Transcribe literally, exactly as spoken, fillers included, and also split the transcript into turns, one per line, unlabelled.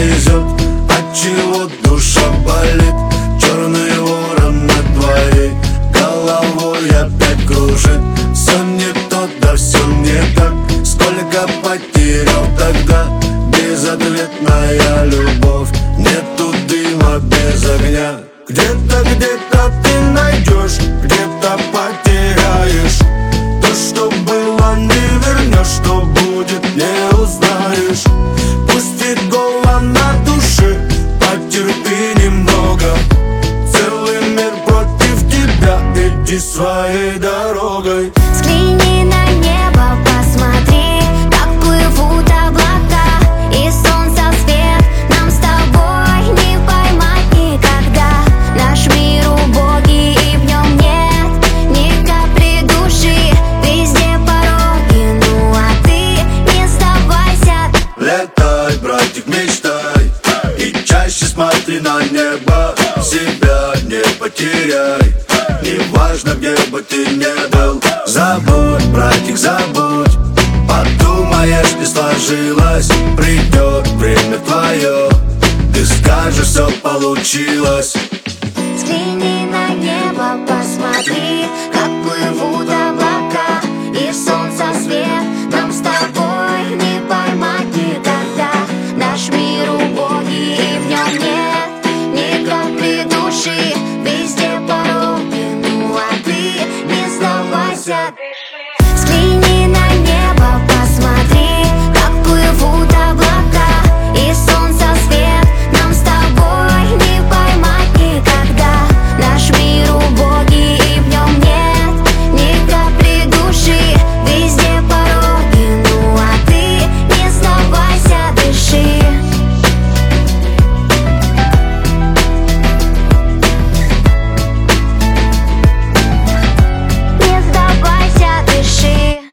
везет, отчего душа болит. Черный ворон над твоей головой опять кружит. Все не то, да все не так. Сколько потерял тогда, безответная любовь. Нету дыма без огня. Где-то, где-то ты найдешь, где-то потеряешь. То, что было, не вернешь, что будет, не узнаешь. Пусть гола на душе, потерпи немного. Целый мир против тебя, иди своей дорогой.
Взгляни на небо, посмотри, как плывут облака, и солнца свет нам с тобой не поймать никогда. Наш мир убогий, и в нем нет ни капли души. Везде пороги, ну а ты не сдавайся.
Летай, братик, мечтай, и чаще смотри на небо. Себя не потеряй, неважно, где бы ты ни был. Забудь, братик, забудь. Подумаешь, не сложилось, придет время твое, ты скажешь, все получилось.
Взгляни на небо, посмотри, как плывут